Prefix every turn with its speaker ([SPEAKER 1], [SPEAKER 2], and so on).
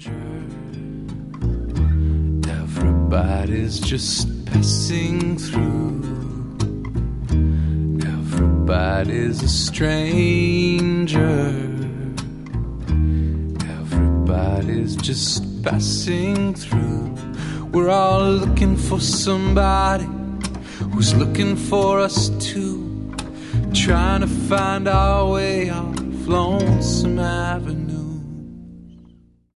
[SPEAKER 1] Everybody's just passing through. Everybody's a stranger. Everybody's just passing through. We're all looking for somebody who's looking for us too, trying to find our way off Lonesome Avenue.